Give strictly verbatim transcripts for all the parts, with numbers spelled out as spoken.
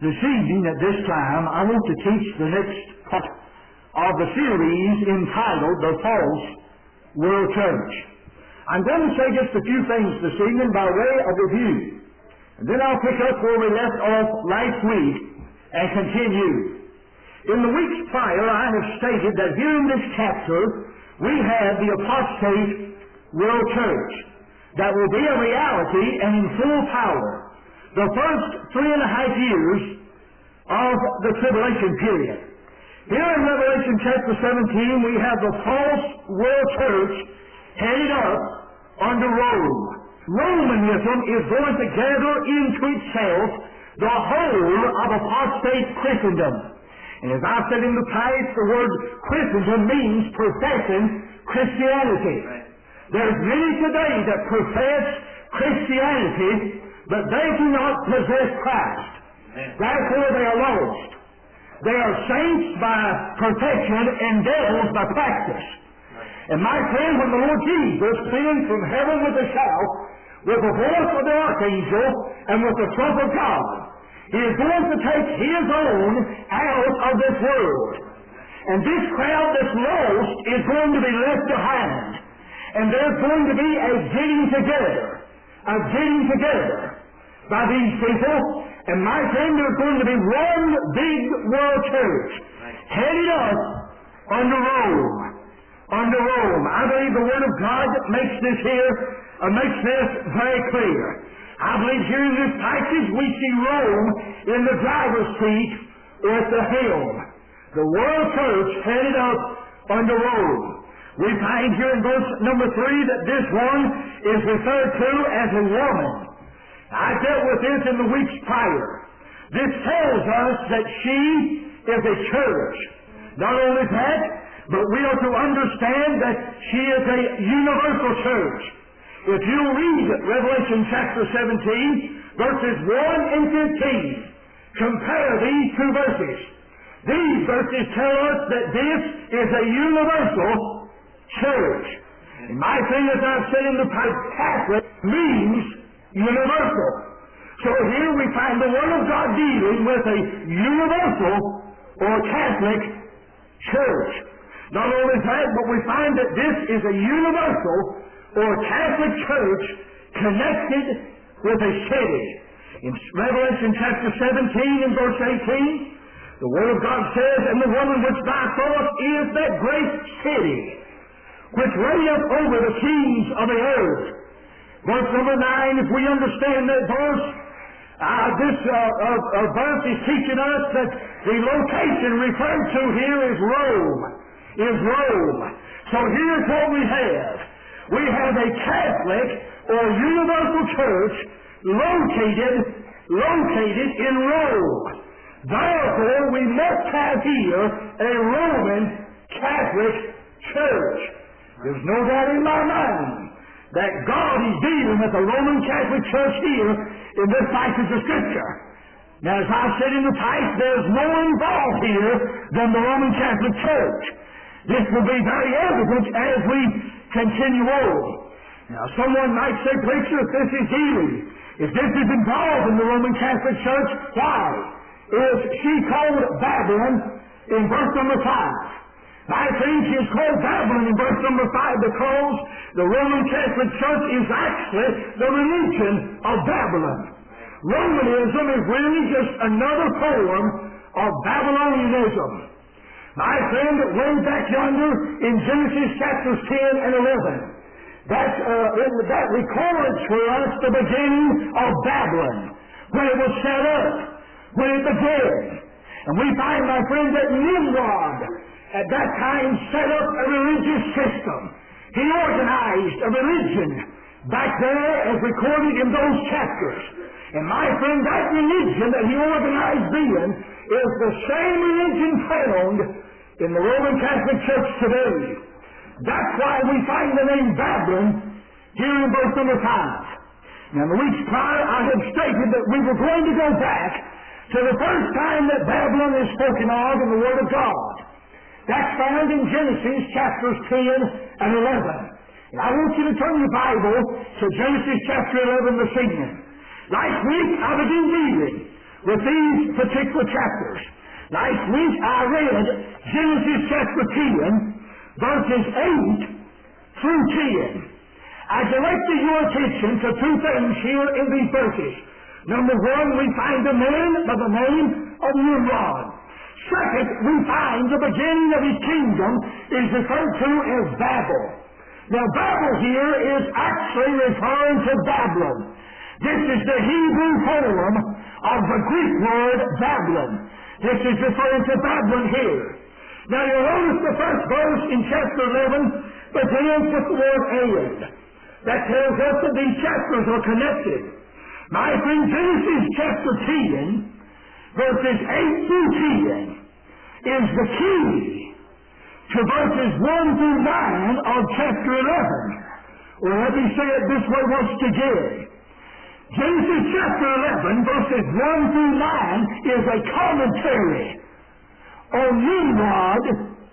This evening at this time, I want to teach the next part of the series entitled The False World Church. I'm going to say just a few things this evening by way of review. And then I'll pick up where we left off last week and continue. In the weeks prior, I have stated that here in this chapter, we have the apostate world church that will be a reality and in full power the first three and a half years of the tribulation period. Here in Revelation chapter seventeen, we have the false world church headed up under Rome. Romanism is going to gather into itself the whole of apostate Christendom. And as I said in the past, the word Christendom means professing Christianity. There's many today that profess Christianity, but they do not possess Christ. Therefore they are lost. They are saints by profession and devils by practice. And my friend, when the Lord Jesus came from heaven with a shout, with the voice of the archangel, and with the trump of God, He is going to take His own out of this world. And this crowd that's lost is going to be left behind. And there's going to be a getting together, a getting together by these people. And my friend, there's going to be one big world church headed up under Rome. Under Rome. I believe the Word of God makes this here, uh, makes this very clear. I believe here in this passage we see Rome in the driver's seat or at the helm. The world church headed up under Rome. We find here in verse number three that this one is referred to as a woman. I dealt with this in the weeks prior. This tells us that she is a church. Not only that, but we are to understand that she is a universal church. If you read Revelation chapter seventeen, verses one and fifteen, compare these two verses. These verses tell us that this is a universal church. And my thing, as I've said in the past, Catholic means universal. So here we find the Word of God dealing with a universal or Catholic church. Not only that, but we find that this is a universal or Catholic church connected with a city. In Revelation chapter seventeen and verse eighteen, the Word of God says, "And the woman which thou sawest is that great city, which reigneth over the kings of the earth." Verse number nine, if we understand that verse, uh, this uh, uh, uh, verse is teaching us that the location referred to here is Rome. Is Rome. So here's what we have. We have a Catholic or universal church located, located in Rome. Therefore, we must have here a Roman Catholic church. There's no doubt in my mind that God is dealing with the Roman Catholic church here in this passage of Scripture. Now, as I've said in the past, there's more involved here than the Roman Catholic church. This will be very evident as we continue on. Now, someone might say, "Preacher, if this is healing, if this is involved in the Roman Catholic church, why is she called Babylon in verse number five?" I think she is called Babylon in verse number five because the Roman Catholic Church is actually the religion of Babylon. Romanism is really just another form of Babylonianism. My friend, way back yonder in Genesis chapters ten and eleven, that, uh, that records for us the beginning of Babylon, when it was set up, when it began. And we find, my friend, that Nimrod at that time set up a religious system. He organized a religion back there as recorded in those chapters. And my friend, that religion that he organized then is the same religion found in the Roman Catholic Church today. That's why we find the name Babylon here in verse number five. Now, the weeks prior, I had stated that we were going to go back to the first time that Babylon is spoken of in the Word of God. That's found in Genesis chapters ten and eleven. And I want you to turn your Bible to Genesis chapter eleven this evening. Last week I began dealing with these particular chapters. Last week I read Genesis chapter ten, verses eight through ten. I directed your attention to two things here in these verses. Number one, we find a man by the name of Nimrod. Second, we find the beginning of his kingdom is referred to as Babel. Now, Babel here is actually referring to Babylon. This is the Hebrew form of the Greek word Babylon. This is referring to Babylon here. Now, you'll notice the first verse in chapter eleven begins with the word and. That tells us that these chapters are connected. My friend, Genesis chapter ten, verses eight through ten, is the key to verses one through nine of chapter eleven. Or let me say it this way once again. Genesis chapter eleven, verses one through nine, is a commentary on Nimrod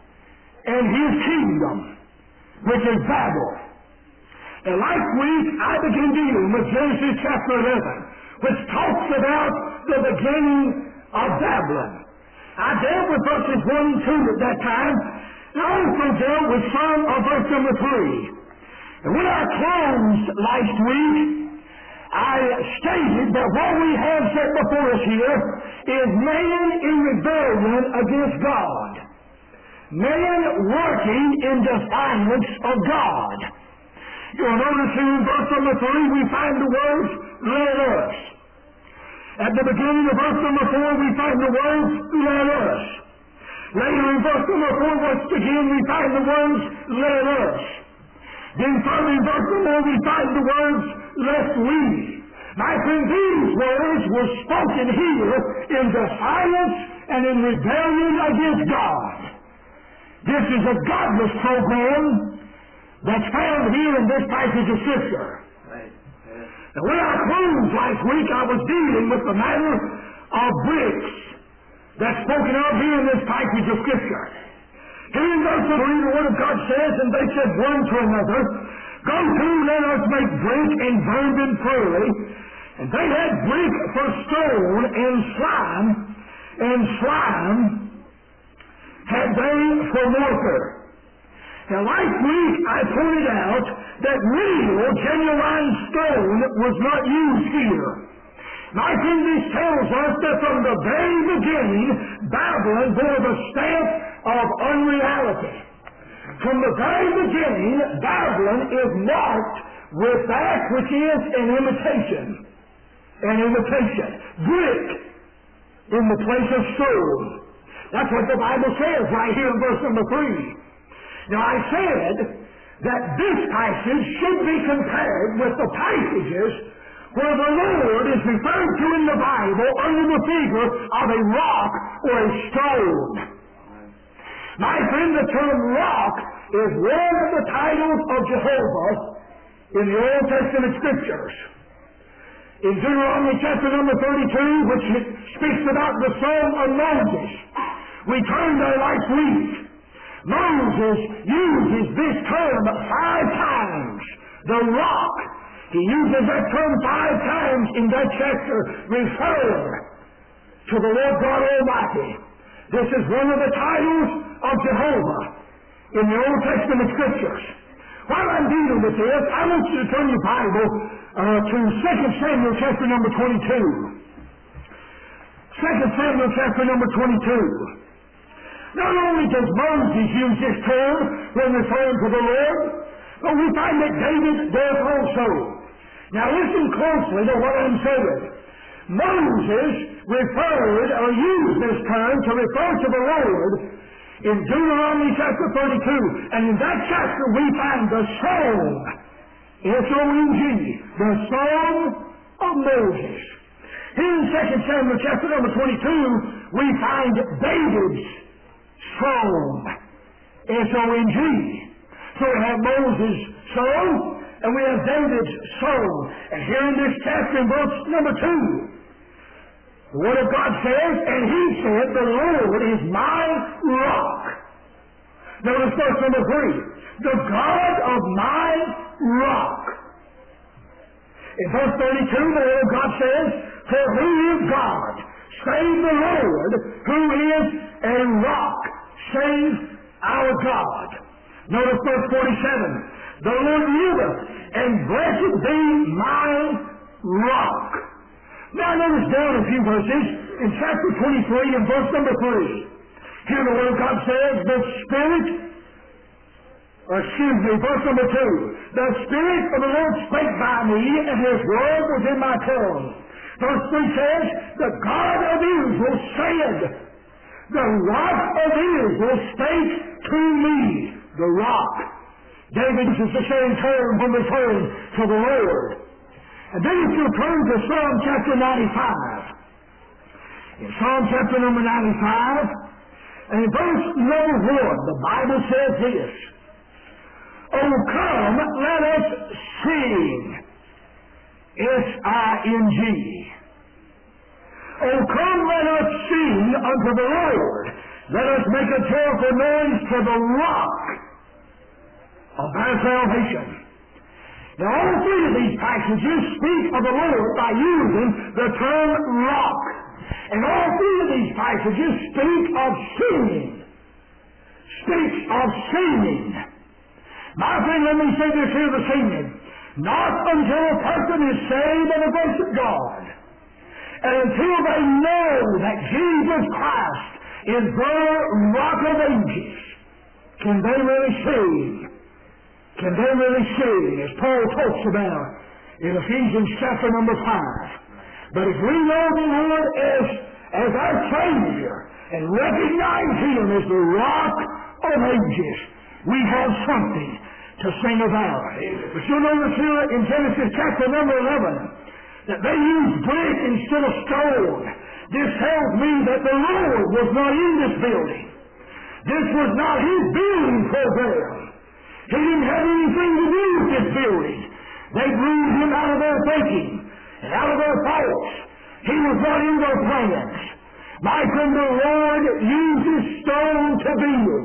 and his kingdom, which is Babel. Now, last week, I began dealing with Genesis chapter eleven, which talks about the beginning of Babylon. I dealt with verses one and two at that time, and I also dealt with some of verse number three. And when I closed last week, I stated that what we have set before us here is man in rebellion against God. Man working in defiance of God. You'll notice here in verse number three, we find the words, let us. At the beginning of verse number four, we find the words, let us. Later in verse number four, once again, we find the words, let us. Then further in verse number four, we find the words, lest we. My friend, these words were spoken here in defiance and in rebellion against God. This is a godless program that's found here in this passage of Scripture. Right. Yeah. Now, when I closed last week, I was dealing with the matter of bricks that's spoken of here in this passage of Scripture. Here in verse three, the Word of God says, and they said one to another, go to, let us make brick and burn them thoroughly. And they had brick for stone and slime, and slime had they for mortar. Now, last week I pointed out that real, genuine stone was not used here. My friend, this tells us that from the very beginning, Babylon bore the stamp of unreality. From the very beginning, Babylon is marked with that which is an imitation. An imitation. Brick in the place of stone. That's what the Bible says right here in verse number three. Now, I said that this passage should be compared with the passages where the Lord is referred to in the Bible under the figure of a rock or a stone. My friend, the term rock is one of the titles of Jehovah in the Old Testament Scriptures. In Deuteronomy chapter number thirty-two, which speaks about the Son of Moses, we turned there last week. Moses uses this term five times, the rock. He uses that term five times in that chapter, referring to the Lord God Almighty. This is one of the titles of Jehovah in the Old Testament Scriptures. While I'm dealing with this, I want you to turn your Bible uh, to Second Samuel chapter number twenty-two. Second Samuel chapter number twenty-two. Not only does Moses use this term when referring to the Lord, but we find that David does also. Now listen closely to what I'm saying. Moses referred or used this term to refer to the Lord in Deuteronomy chapter thirty-two. And in that chapter we find the song, S O N G, the song of Moses. Here in Second Samuel chapter number twenty-two, we find David's song, S O N G. So we have Moses' song, and we have David's song. And here in this chapter, in verse number two, the Word of God says, and he said, the Lord is my rock. Notice verse number three, the God of my rock. In verse thirty-two, the Word of God says, for who is God save the Lord, who is a rock. Save our God. Notice verse forty-seven. The Lord liveth, and blessed be my rock. Now notice down a few verses in chapter twenty-three and verse number three. Here the Word of God says, the Spirit, or excuse me, verse number two. The Spirit of the Lord spake by me, and His word was in my tongue. Verse three says, the God of Israel said, the rock of Israel spake to me, the rock. David uses the same term when referring to the Lord. And then if you turn to Psalm chapter ninety-five, in Psalm chapter number ninety-five, and in verse number one, the Bible says this, oh, come, let us sing, S I N G. Oh, come, let us sing unto the Lord. Let us make a joyful noise to the rock of our salvation. Now, all three of these passages speak of the Lord by using the term rock. And all three of these passages speak of singing. Speaks of singing. My friend, let me say this here this evening. Not until a person is saved by the grace of God, and until they know that Jesus Christ is their rock of ages, can they really sing. Can they really sing, as Paul talks about in Ephesians chapter number five. But if we know the Lord as, as our Savior and recognize Him as the rock of ages, we have something to sing about. But you'll notice here in Genesis chapter number eleven that they used brick instead of stone. This tells me that the Lord was not in this building. This was not His building program. He didn't have anything to do with this building. They blew Him out of their thinking and out of their thoughts. He was not in their plans. My friend, the Lord uses stone to build.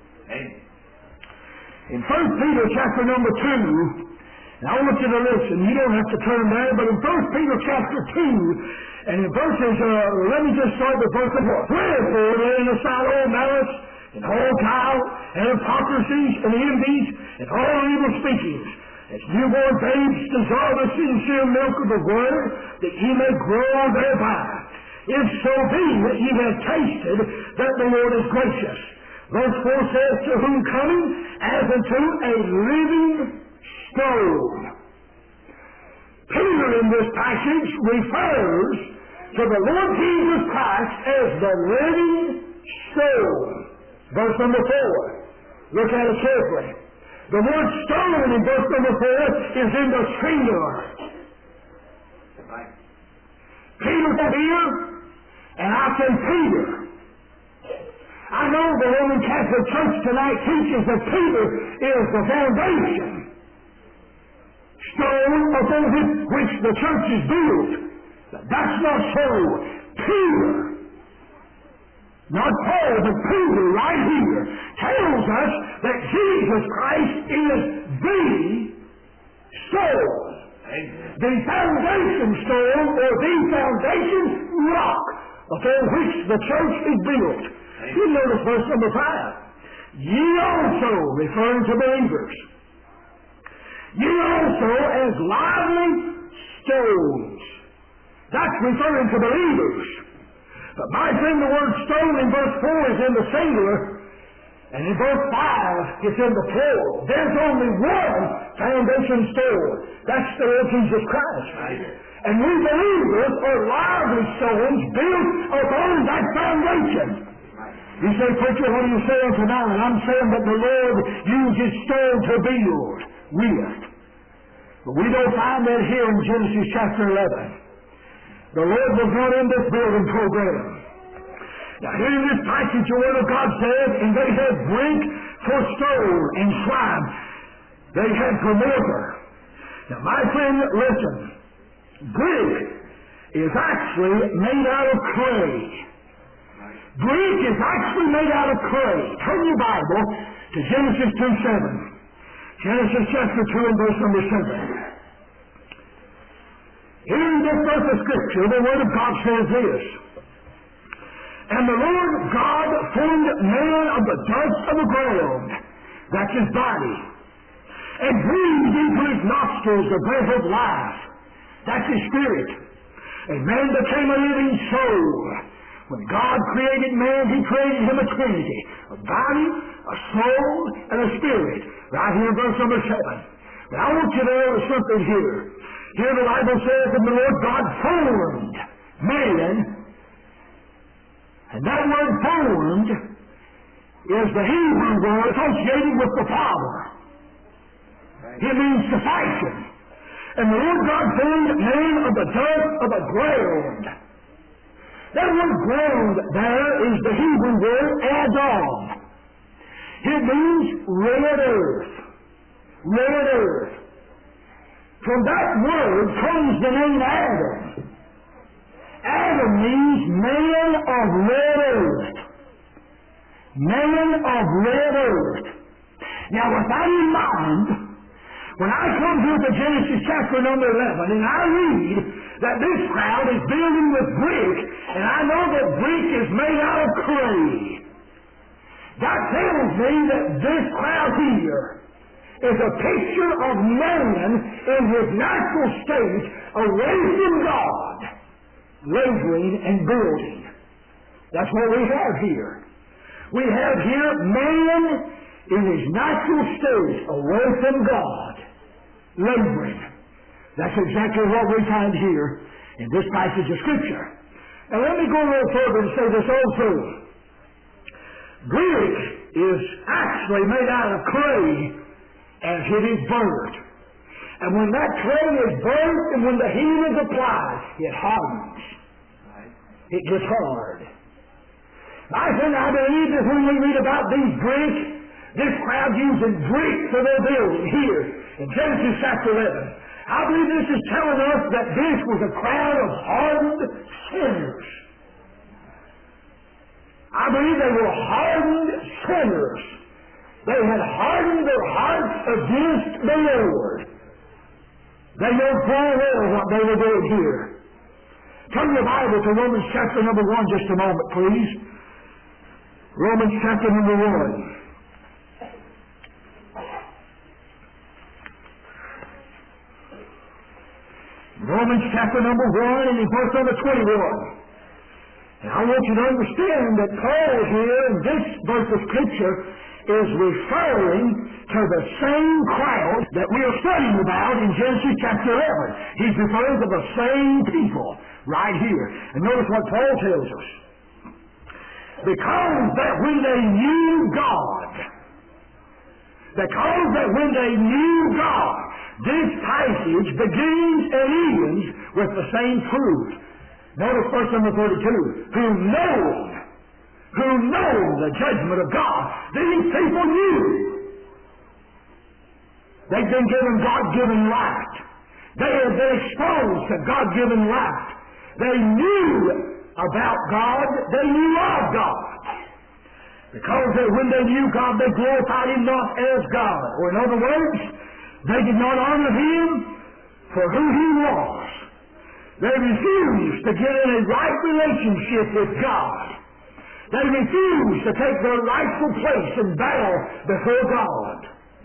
In First Peter chapter number two, and I want you to listen. You don't have to turn there, but in First Peter chapter two, and in verses, uh, let me just start with verse one. Wherefore, laying aside all malice, and all guile, and hypocrisies, and envies, and all evil speakings, as newborn babes desire the sincere milk of the word, that ye may grow thereby. If so be that ye have tasted that the Lord is gracious. Verse four says, to whom coming as unto a living stone. Peter in this passage refers to the Lord Jesus Christ as the living stone. Verse number four. Look at it carefully. The word stone in verse number four is in the singular. Peter here, and I say Peter. I know the Roman Catholic Church tonight teaches that Peter is the foundation stone upon which the church is built. But that's not so. Peter, not Paul, but Peter right here tells us that Jesus Christ is the stone. The foundation stone, or the foundation rock upon which the church is built. You notice verse number five. Ye also, referring to believers, ye also as lively stones. That's referring to believers. But my friend, the word stone in verse four is in the singular, and in verse five it's in the plural. There's only one foundation stone. That's the Lord Jesus Christ. And we believers are lively stones built upon that foundation. You say, preacher, what are you saying tonight? I'm saying that the Lord uses stone to build with. But we don't find that here in Genesis chapter eleven. The Lord was not in this building program. Now here in this passage, the Word of God says, and they had brick for stone and slime. They had for mortar. Now my friend, listen. Brick is actually made out of clay. Brick is actually made out of clay. Turn your Bible to Genesis two seven. Genesis chapter two and verse number seven. Here in this verse of Scripture, the Word of God says this. And the Lord God formed man of the dust of the ground. That's his body. And breathed into his nostrils the breath of life. That's his spirit. And man became a living soul. When God created man, he created him a trinity. A body, a soul, and a spirit. Right here in verse number seven. But I want you to notice something here. Here the Bible says that the Lord God formed man. And that word formed is the Hebrew word associated with the Father. It means to fashion. And the Lord God formed man of the dust of the ground. That word ground there is the Hebrew word Adam. It means red earth. Red earth. From that word comes the name Adam. Adam means man of red earth. Man of red earth. Now with that in mind, when I come here to Genesis chapter number eleven, and I read that this crowd is building with brick, and I know that brick is made out of clay, that tells me that this crowd here is a picture of man in his natural state, away from God, laboring and building. That's what we have here. We have here man in his natural state, away from God, laboring. That's exactly what we find here in this passage of Scripture. Now let me go a little further and say this also. Brick is actually made out of clay as it is burnt. And when that clay is burnt and when the heat is applied, it hardens. It gets hard. I think I believe that when we read about these bricks, this crowd using brick for their building here in Genesis chapter eleven, I believe this is telling us that this was a crowd of hardened sinners. I believe they were hardened sinners. They had hardened their hearts against the Lord. They know full well what they were doing here. Turn your Bible to Romans chapter number one just a moment, please. Romans chapter number one. Romans chapter number one and in verse number twenty-one. And I want you to understand that Paul here in this verse of Scripture is referring to the same crowd that we are studying about in Genesis chapter eleven. He's referring to the same people right here. And notice what Paul tells us. Because that when they knew God, because that when they knew God, this passage begins and ends with the same truth. Notice verse number thirty-two. Who knowing, who knowing the judgment of God, these people knew. They've been given God-given light. They have been exposed to God-given light. They knew about God. They knew of God. Because that when they knew God, they glorified Him not as God. Or in other words, they did not honor Him for who He was. They refused to get in a right relationship with God. They refused to take their rightful place and bow before God.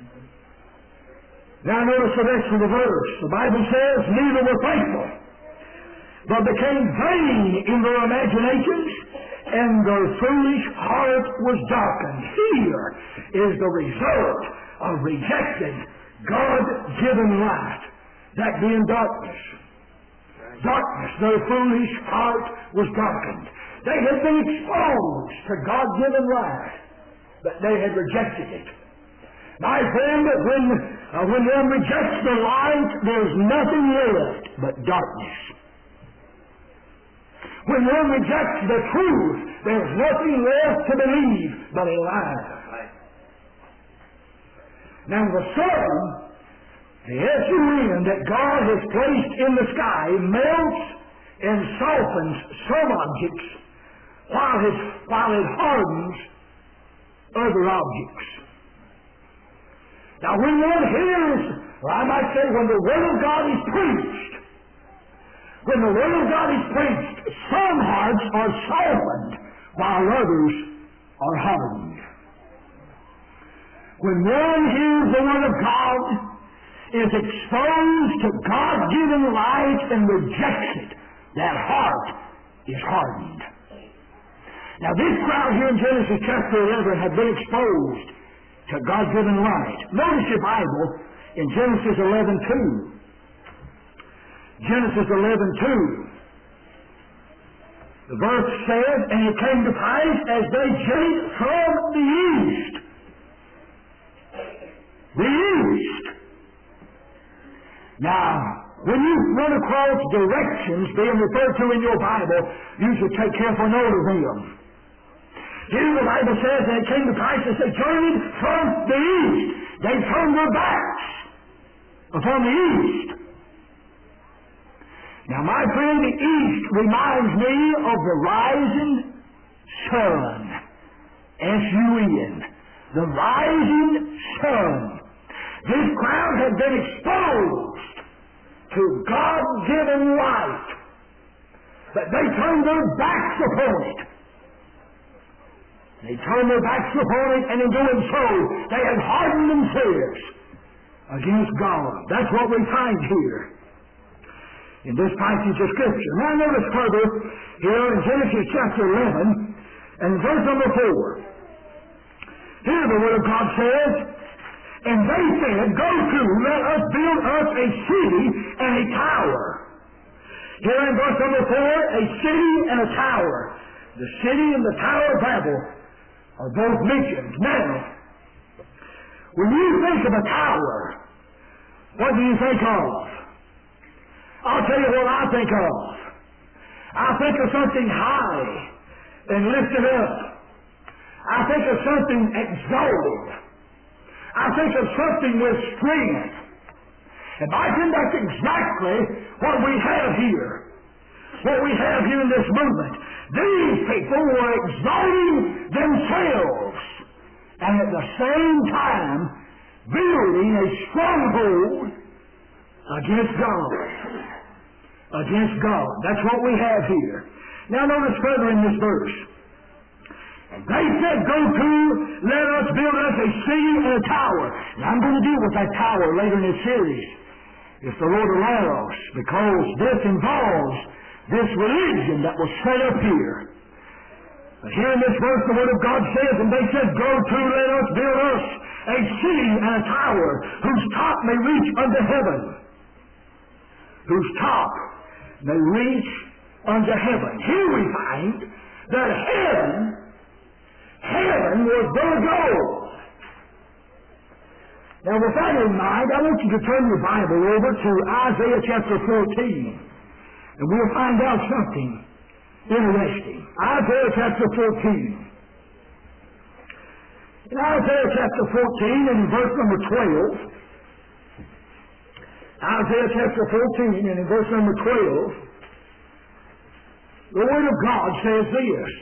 Now notice the rest of the verse. The Bible says, neither were faithful, but became vain in their imaginations, and their foolish heart was darkened. Here is the result of rejecting God-given light, that being darkness. Darkness, their foolish heart was darkened. They had been exposed to God-given light, but they had rejected it. My friend, when, uh, when one rejects the light, there's nothing left but darkness. When one rejects the truth, there's nothing left to believe but a lie. Now the sun, the S U N that God has placed in the sky, melts and softens some objects while it, while it hardens other objects. Now when one hears, or I might say when the Word of God is preached, when the Word of God is preached, some hearts are softened while others are hardened. When one hears the Word of God, is exposed to God-given light and rejects it, that heart is hardened. Now this crowd here in Genesis chapter eleven had been exposed to God-given light. Notice your Bible in Genesis eleven two. Genesis eleven two. The verse says, and it came to pass as they journeyed from the east. The east. Now, when you run across directions being referred to in your Bible, you should take careful note of them. Here the Bible says, and it came to pass as they journeyed from the east. They turned their backs upon the east. Now, my friend, the east reminds me of the rising sun. S U N. The rising sun. This crowd had been exposed to God-given light, but they turned their backs upon it. They turned their backs upon it, and in doing so, they had hardened themselves against God. That's what we find here in this passage of Scripture. Now notice further here in Genesis chapter eleven and verse number four. Here the Word of God says, and they said, go to, let us build us a city and a tower. Here in verse number four, a city and a tower. The city and the Tower of Babel are both mentioned. Now, when you think of a tower, what do you think of? I'll tell you what I think of. I think of something high and lifted up. I think of something exalted. I think of something with strength. And I think that's exactly what we have here. What we have here in this movement. These people were exalting themselves and at the same time building a stronghold against God. Against God. That's what we have here. Now notice further in this verse. And they said, go to, let us build us a city and a tower. Now I'm going to deal with that tower later in this series, if the Lord allows, because this involves this religion that was set up here. But here in this verse the Word of God says, and they said, go to, let us build us a city and a tower, whose top may reach unto heaven. Whose top may reach unto heaven. Here we find that heaven, heaven was their goal. Now with that in mind, I want you to turn your Bible over to Isaiah chapter fourteen. And we'll find out something interesting. Isaiah chapter fourteen. In Isaiah chapter fourteen and in verse number twelve, Isaiah chapter fourteen and in verse number twelve, the Word of God says this,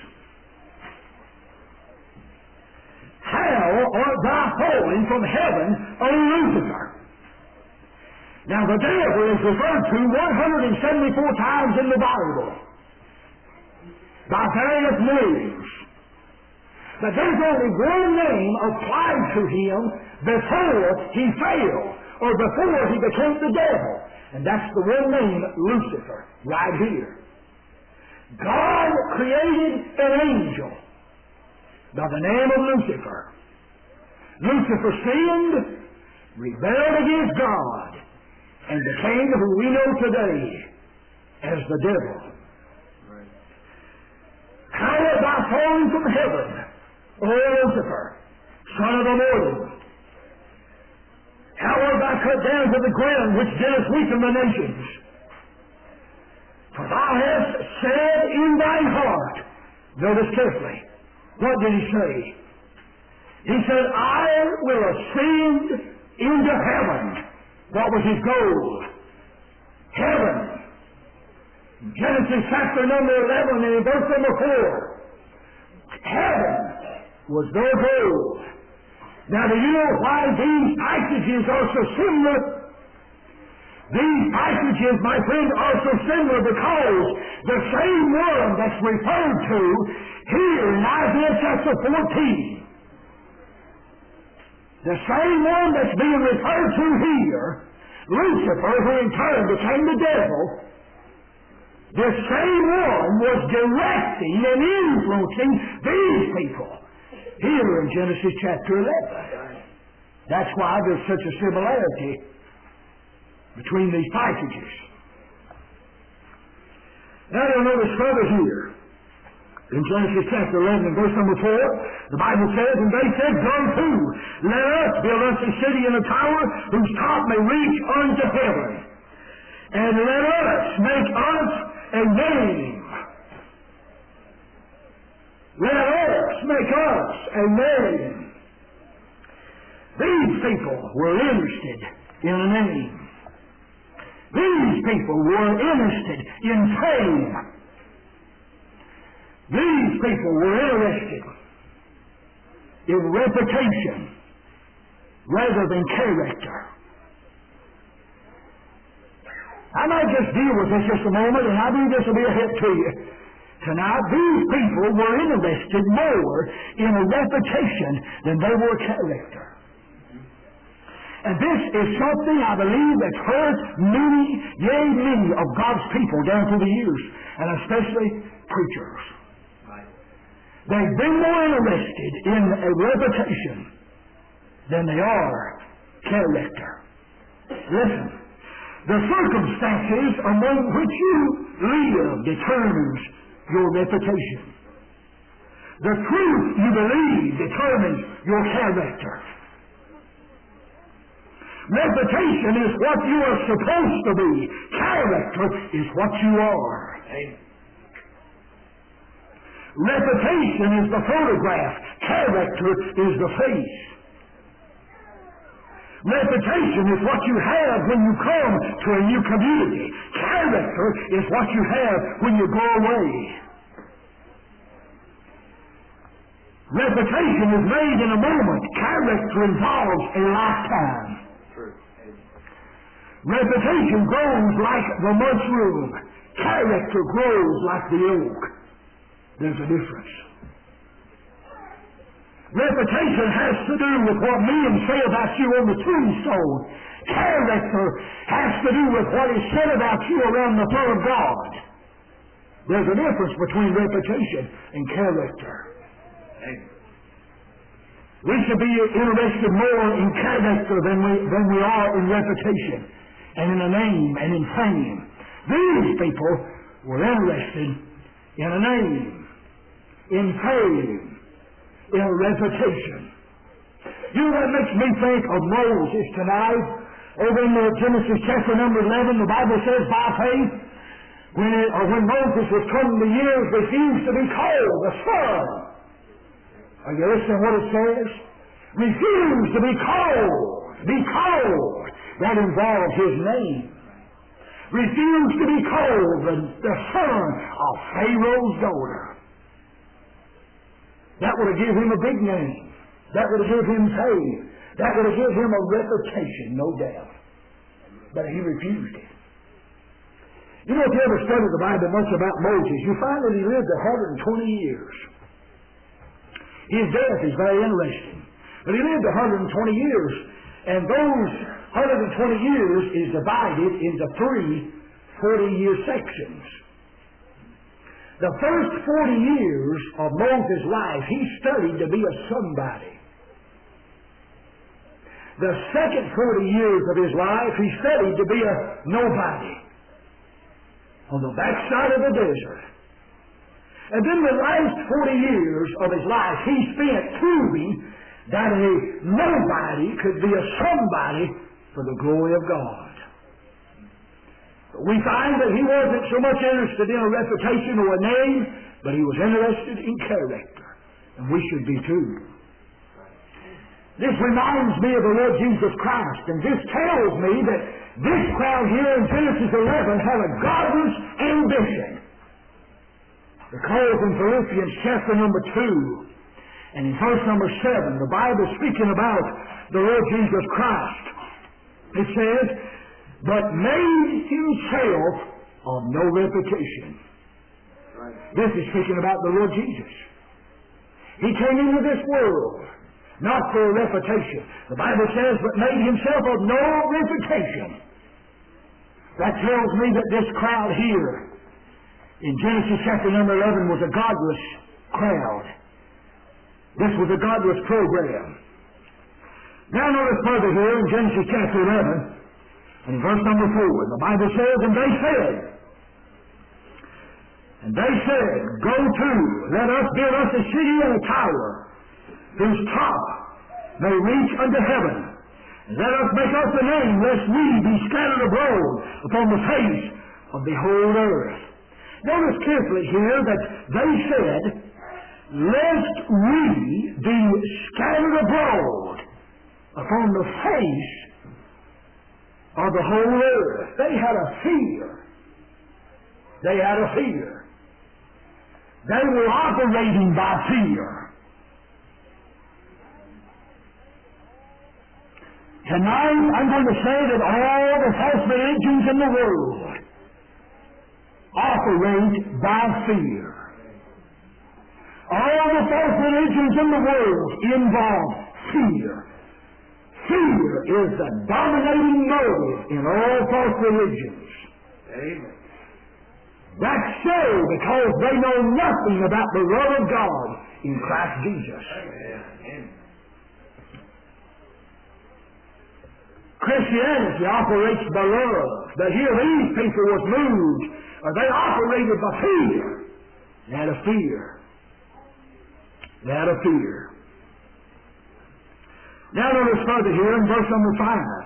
how art thou fallen from heaven, O Lucifer? Now the devil is referred to one hundred seventy-four times in the Bible by various names. But there's only one name applied to him before he fell, or before he became the devil. And that's the one name, Lucifer, right here. God created an angel by the name of Lucifer. Lucifer sinned, rebelled against God, and became who we know today as the devil. Right. How art thou fallen from heaven, O Lucifer, son of the morning? How art thou cut down to the ground, which didst weaken the nations? For thou hast said in thine heart, notice carefully, what did he say? He said, I will ascend into heaven. What was his goal? Heaven. Genesis chapter number eleven and in verse number four. Heaven was their goal. Now do you know why these passages are so similar? These passages, my friend, are so similar because the same one that's referred to here in Isaiah chapter fourteen, the same one that's being referred to here, Lucifer, who in turn became the devil, the same one was directing and influencing these people here in Genesis chapter eleven. That's why there's such a similarity between these passages. Now you'll notice further here, in Genesis chapter eleven and verse number four, the Bible says, and they said, Go to, let us build us a city and a tower whose top may reach unto heaven, and let us make us a name. Let us make us a name. These people were interested in a name. These people were interested in fame. These people were interested in reputation rather than character. I might just deal with this just a moment, and I believe this will be a help to you. Tonight, these people were interested more in a reputation than they were character. And this is something I believe that's hurt many, yea, many of God's people down through the years, and especially preachers. They've been more interested in a reputation than they are character. Listen, the circumstances among which you live determines your reputation. The truth you believe determines your character. Reputation is what you are supposed to be. Character is what you are. Reputation is the photograph. Character is the face. Reputation is what you have when you come to a new community. Character is what you have when you go away. Reputation is made in a moment. Character involves a lifetime. Reputation grows like the mushroom. Character grows like the oak. There's a difference. Reputation has to do with what men say about you on the tombstone. Character has to do with what is said about you around the throne of God. There's a difference between reputation and character. We should be interested more in character than we, than we are in reputation and in a name and in fame. These people were interested in a name, in fame, in a reputation. You know what makes me think of Moses tonight? Over in the Genesis chapter number eleven, the Bible says, by faith, when, it, or when Moses was come to years, refused to be called the son. Are you listening to what it says? Refused to be called. Be called. That involves his name. Refused to be called the, the son of Pharaoh's daughter. That would have given him a big name. That would have given him fame. That would have given him a reputation, no doubt. But he refused it. You know, if you ever study the Bible much about Moses, you find that he lived one hundred twenty years. His death is very interesting. But he lived one hundred twenty years, and those one hundred twenty years is divided into three forty-year sections. The first forty years of Moses' life, he studied to be a somebody. The second forty years of his life, he studied to be a nobody on the backside of the desert. And then the last forty years of his life, he spent proving that a nobody could be a somebody for the glory of God. We find that he wasn't so much interested in a reputation or a name, but he was interested in character. And we should be too. This reminds me of the Lord Jesus Christ, and this tells me that this crowd here in Genesis eleven had a godless ambition. Because in Philippians chapter number two, and in verse number seven, the Bible speaking about the Lord Jesus Christ, it says, but made himself of no reputation. This is speaking about the Lord Jesus. He came into this world not for a reputation. The Bible says, but made himself of no reputation. That tells me that this crowd here in Genesis chapter number eleven was a godless crowd. This was a godless program. Now notice further here in Genesis chapter eleven, and in verse number four, the Bible says, and they said, and they said, go to, let us build us a city and a tower, whose top may reach unto heaven. And let us make us a name, lest we be scattered abroad upon the face of the whole earth. Notice carefully here that they said, lest we be scattered abroad upon the face of the whole earth. They had a fear. They had a fear. They were operating by fear. Tonight, I'm going to say that all the false religions in the world operate by fear. All the false religions in the world involve fear. Fear is the dominating motive in all false religions. Amen. That's so because they know nothing about the love of God in Christ Jesus. Amen. Christianity operates by love, but here these people was moved, or they operated by fear. They had a fear. They had a fear. Now notice further here in verse number five.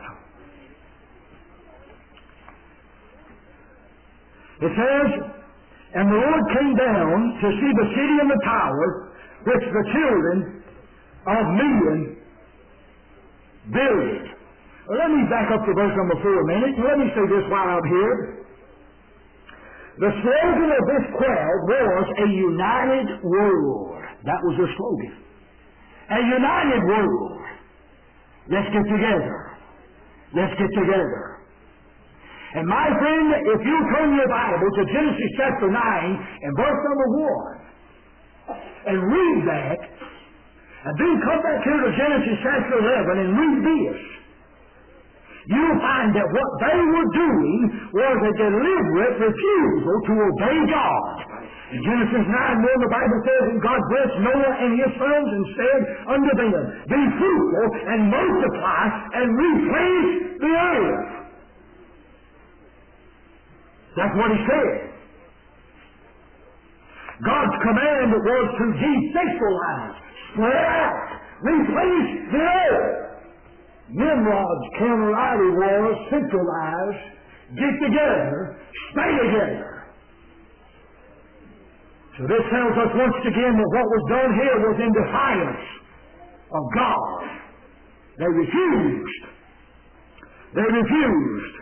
It says, and the Lord came down to see the city and the tower, which the children of men builded. Well, let me back up to verse number four a minute, and let me say this while I'm here. The slogan of this crowd was a united world. That was their slogan. A united world. Let's get together. Let's get together. And my friend, if you turn your Bible to Genesis chapter nine and verse number one, and read that, and then come back here to Genesis chapter eleven and read this, you'll find that what they were doing was a deliberate refusal to obey God. In Genesis nine one, the Bible says, and God blessed Noah and his sons and said unto them, be fruitful and multiply and replenish the earth. That's what he said. God's command was to decentralize, spread out, replenish the earth. Nimrod's counter-idea was centralize, get together, stay together. So this tells us once again that what was done here was in defiance of God. They refused. They refused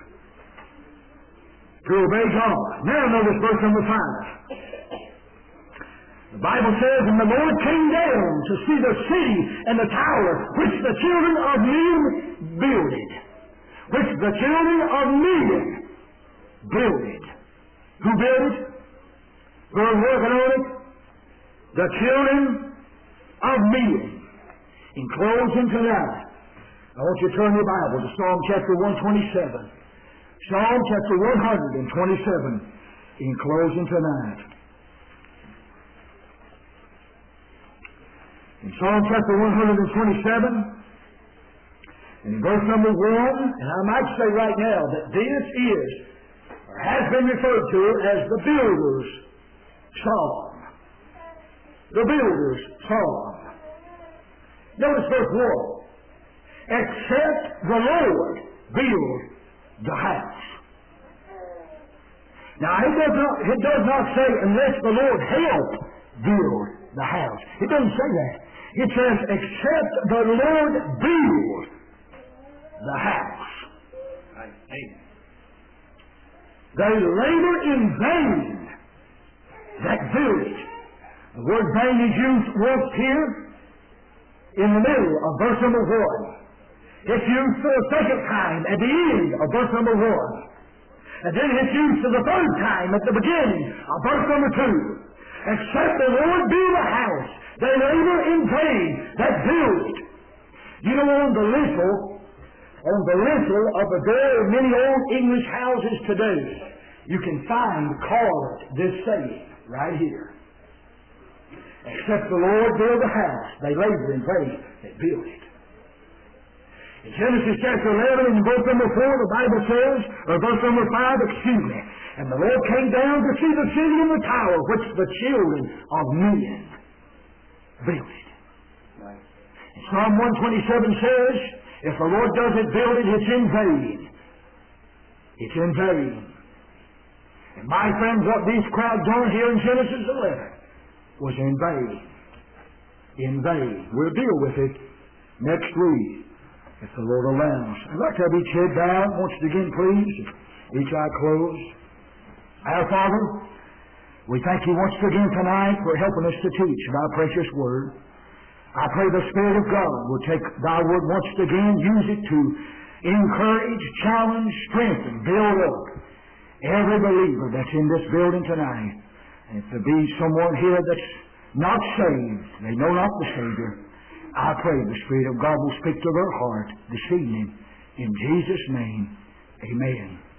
to obey God. Now notice verse number five. The Bible says, and the Lord came down to see the city and the tower which the children of men builded. Which the children of men builded. Who built it? Who was working on it? The children of men. In closing tonight, I want you to turn your Bible to Psalm chapter one twenty-seven. Psalm chapter one twenty-seven. In closing tonight. In Psalm chapter one twenty-seven, in verse number one, and I might say right now that this is, or has been referred to as the builder's psalm. The builder's psalm. Notice verse one. Except the Lord build the house. Now it does not, it does not say unless the Lord help build the house. It doesn't say that. It says, except the Lord build the house. They labor in vain that build it. The word vain is used once here in the middle of verse number one. It's used for the second time at the end of verse number one. And then it's used for the third time at the beginning of verse number two. Except the Lord build a house, they labor in vain that build it. You know, on the lintel, on the lintel of the door of many old English houses today, you can find carved this saying right here. Except the Lord build a house, they labor in vain that build it. In Genesis chapter eleven, in verse number four, the Bible says, or verse number five, excuse me, and the Lord came down to see the city and the tower which the children of men built. Right. And Psalm one twenty-seven says, if the Lord doesn't build it, it's in vain. It's in vain. And my friends, what these crowds done here in Genesis eleven was in vain. In vain. We'll deal with it next week, if the Lord allows. I'd like to have each head bowed once again, please. Each eye closed. Our Father, we thank you once again tonight for helping us to teach thy precious word. I pray the Spirit of God will take thy word once again, use it to encourage, challenge, strengthen, build up every believer that's in this building tonight. And if there be someone here that's not saved, they know not the Savior, I pray the Spirit of God will speak to their heart this evening. In Jesus' name, amen.